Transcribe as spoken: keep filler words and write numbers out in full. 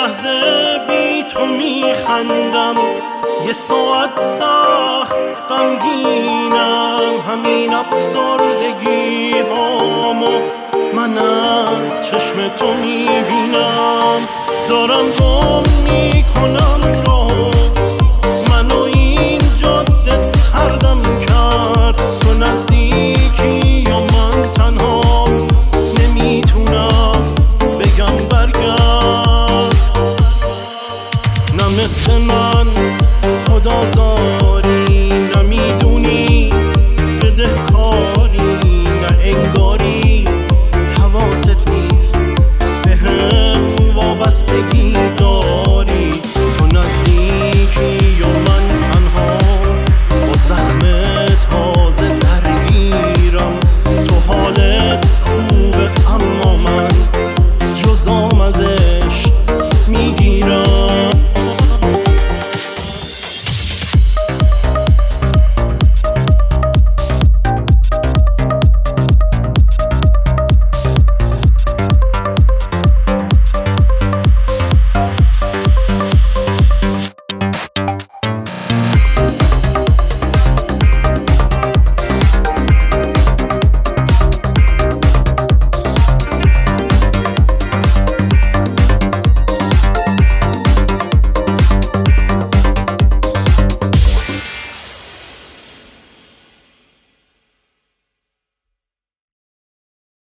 لحظه بی تو میخندم، یه ساعت سخت غمگینم. همین افسردگی هامو من از چشم تو میبینم. دارم گم میکنم رو منو این جاده تردم کرد. تو نزدیکی یا من تنها نمیتونم بگم برگرد. نه مثل من خدازاری، نمیدونی بدهکاری، نه انگاری حواست نیست به هم وابستگی